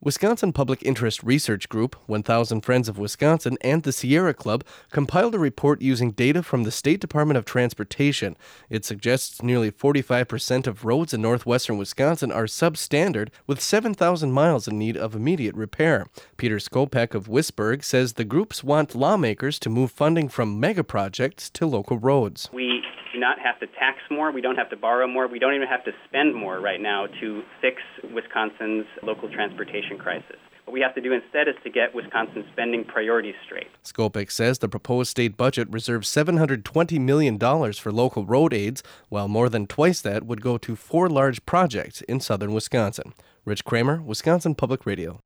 Wisconsin Public Interest Research Group, 1000 Friends of Wisconsin, and the Sierra Club compiled a report using data from the State Department of Transportation. It suggests nearly 45% of roads in northwestern Wisconsin are substandard, with 7,000 miles in need of immediate repair. Peter Skopek of Wisburg says the groups want lawmakers to move funding from mega projects to local roads. We do not have to tax more, we don't have to borrow more, we don't even have to spend more right now to fix Wisconsin's local transportation crisis. What we have to do instead is to get Wisconsin's spending priorities straight. Skopek says the proposed state budget reserves $720 million for local road aids, while more than twice that would go to 4 large projects in southern Wisconsin. Rich Kramer, Wisconsin Public Radio.